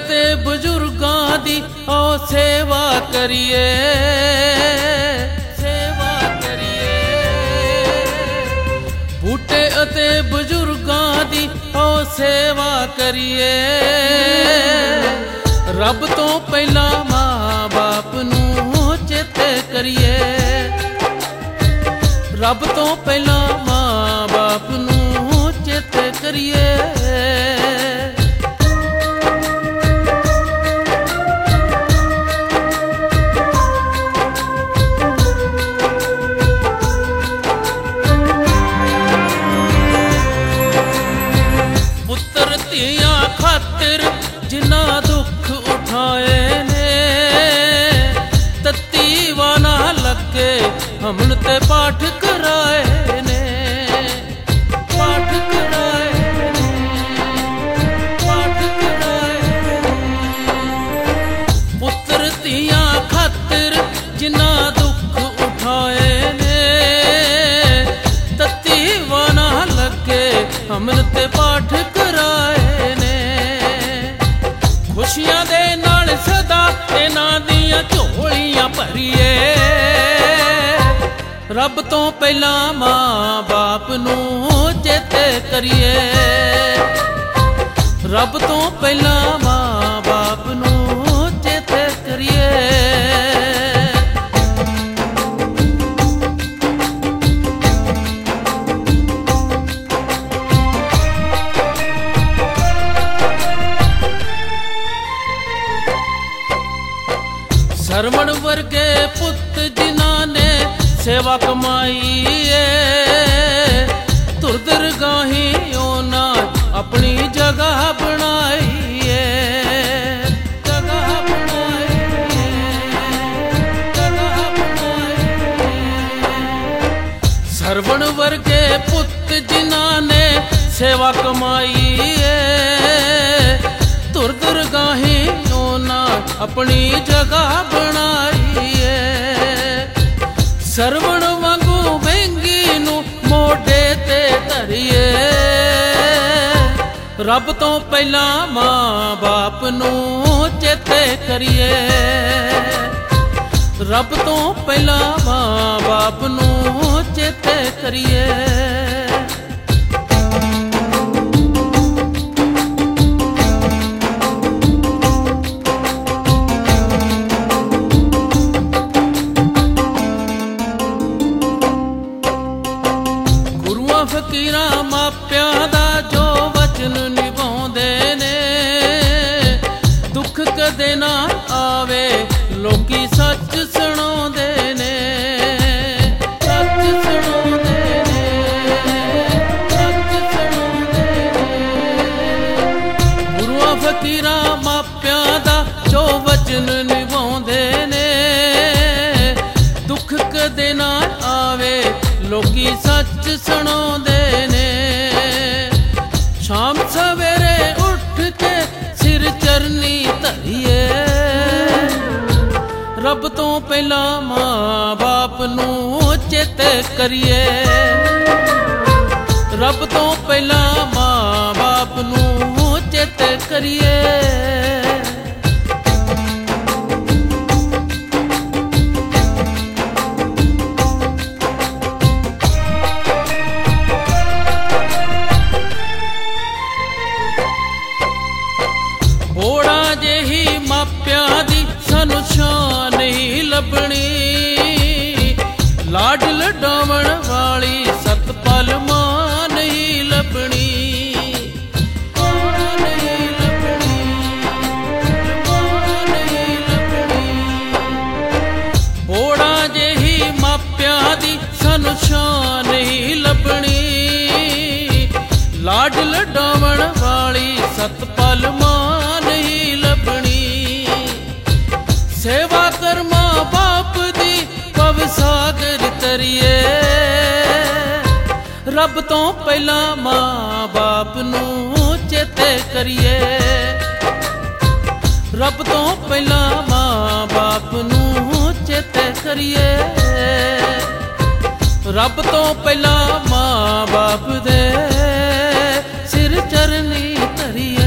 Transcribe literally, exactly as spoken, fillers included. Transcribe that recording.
ਅਤੇ ਬਜ਼ੁਰਗਾਂ ਦੀ ਆਓ ਸੇਵਾ ਕਰੀਏ, ਸੇਵਾ ਕਰੀਏ। ਬੂਟੇ ਅਤੇ ਬਜ਼ੁਰਗਾਂ ਦੀ ਆਓ ਸੇਵਾ ਕਰੀਏ। ਰੱਬ ਤੋਂ ਪਹਿਲਾਂ ਮਾਂ ਬਾਪ ਨੂੰ ਚੇਤੇ ਕਰੀਏ, ਰੱਬ ਤੋਂ ਪਹਿਲਾਂ ਮਾਂ ਬਾਪ ਨੂੰ ਚੇਤੇ ਕਰੀਏ। ਪੁੱਤਰ ਧੀਆਂ ਖਾਤਰ ਜਿਨ੍ਹਾਂ ਦੁੱਖ ਉਠਾਏ ਨੇ, ਤੱਤੀ ਵਾ ਨਾ ਲੱਗੇ ਹਮਨ ਤੇ ਪਾਠ ਕਰਾਏ ਨੇ, ਪਾਠ ਕਰਾਏ ਨੇ, ਪਾਠ ਕਰਾਏ ਨੇ। ਪੁੱਤਰ ਧੀਆਂ ਖਾਤਰ ਜਿਨ੍ਹਾਂ ਦੁੱਖ ਉਠਾਏ ਨੇ, ਤੱਤੀ ਵਾ ਨਾ ਲੱਗੇ ਹਮਨ ਤੇ ਪਾਠ ਕਰਾਏ ਨੇ। ਖੁਸ਼ੀਆਂ ਦੇ ਨਾਲ ਸਦਾ ਇਹਨਾਂ ਦੀਆਂ ਝੋਲੀਆਂ ਭਰੀਏ। ਰੱਬ ਤੋਂ ਪਹਿਲਾਂ ਮਾਂ ਬਾਪ ਨੂੰ ਚੇਤੇ ਕਰੀਏ, ਰੱਬ ਤੋਂ ਪਹਿਲਾਂ ਮਾਂ ਬਾਪ ਨੂੰ ਚੇਤੇ ਕਰੀਏ। ਸਰਵਣ ਵਰਗੇ ਪੁੱਤ ਜਿਨ੍ਹਾਂ ਨੇ ਸੇਵਾ ਕਮਾਈ ਏ, ਧੁਰ ਦਰਗਾਹੀ ਉਹਨਾਂ ਆਪਣੀ ਜਗ੍ਹਾ ਬਣਾਈ ਏ, ਜਗ੍ਹਾ ਬਣਾਈ ਏ, ਜਗ੍ਹਾ ਬਣਾਈ ਏ। ਸਰਵਣ ਵਰਗੇ ਪੁੱਤ ਜਿਨ੍ਹਾਂ ਨੇ ਸੇਵਾ ਕਮਾਈ ਏ, ਧੁਰ ਦਰਗਾਹੀ ਉਹਨਾਂ ਆਪਣੀ ਜਗ੍ਹਾ ਬਣਾਈ ਏ। ਸਰਵਣ ਵਾਂਗੂ ਮਹਿੰਗੀ ਨੂੰ ਮੋਢੇ ਤੇ ਧਰੀਏ। ਰੱਬ ਤੋਂ ਪਹਿਲਾਂ ਮਾਂ ਬਾਪ ਨੂੰ ਚੇਤੇ ਕਰੀਏ, ਰੱਬ ਤੋਂ ਪਹਿਲਾਂ ਮਾਂ ਬਾਪ ਨੂੰ ਚੇਤੇ ਕਰੀਏ। ਫਕੀਰਾਂ ਮਾਪਿਆਂ ਦਾ ਜੋ ਵਚਨ ਨਿਭਾਉਂਦੇ ਨੇ, ਦੁੱਖ ਕਦੇ ਨਾ ਆਵੇ ਲੋਕੀ ਸੱਚ ਸੁਣਾਉਂਦੇ ਨੇ, ਸੱਚ ਸੁਣਾਉਂਦੇ ਨੇ, ਸੱਚ ਸੁਣਾਉਂਦੇ ਨੇ। ਗੁਰੂਆਂ ਫਕੀਰਾਂ ਮਾਪਿਆਂ ਦਾ ਜੋ ਵਚਨ ਨਿਭਾਉਂਦੇ ਨੇ, ਦੁੱਖ ਕਦੇ ਨਾ ਆਵੇ ਲੋਕੀ ਸੱਚ ਸੁਣਾਉਂਦੇ ਨੇ। ਸ਼ਾਮ ਸਵੇਰੇ ਉੱਠ ਕੇ ਸਿਰ ਚਰਨੀ ਧਰੀਏ। ਰੱਬ ਤੋਂ ਪਹਿਲਾਂ ਮਾਂ ਬਾਪ ਨੂੰ ਚੇਤੇ ਕਰੀਏ, ਰੱਬ ਤੋਂ ਪਹਿਲਾਂ ਮਾਂ ਬਾਪ ਨੂੰ ਚੇਤੇ ਕਰੀਏ। ਹੋੜਾ ਜਿਹੀ ਮਾਪਿਆਂ ਦੀ ਸਾਨੂੰ ਸ਼ਾਨ ਨਹੀਂ ਲੱਭਣੀ, ਲਾਡ ਲਡਾਵਣ ਵਾਲੀ ਸਤਪਾਲ ਮਾਂ ਨਹੀਂ ਲੱਭਣੀ, ਮਾਂ ਨਹੀਂ ਲੱਭਣੀ, ਮਾਂ ਨਹੀਂ ਲੱਭਣੀ। ਹੋੜਾ ਜਿਹੀ ਮਾਪਿਆਂ ਦੀ ਸਾਨੂੰ ਸ਼ਾਨ ਨਹੀਂ ਲੱਭਣੀ, ਲਾਡ ਲਡਾਵਣ ਵਾਲੀ ਸਤਪਾਲ ਮਾਂ ਨਹੀਂ ਲੱਭਣੀ। ਸੇਵਾ ਕਰ ਮਾਂ ਬਾਪ ਦੀ ਭਵ ਸਾਗਰ ਤਰੀਏ। ਰੱਬ ਤੋਂ ਪਹਿਲਾਂ ਮਾਂ ਬਾਪ ਨੂੰ ਚੇਤੇ ਕਰੀਏ, ਰੱਬ ਤੋਂ ਪਹਿਲਾਂ ਮਾਂ ਬਾਪ ਨੂੰ ਚੇਤੇ ਕਰੀਏ। ਰੱਬ ਤੋਂ ਪਹਿਲਾਂ ਮਾਂ ਬਾਪ ਦੇ ਸਿਰ ਚਰਨੀ ਧਰੀਏ।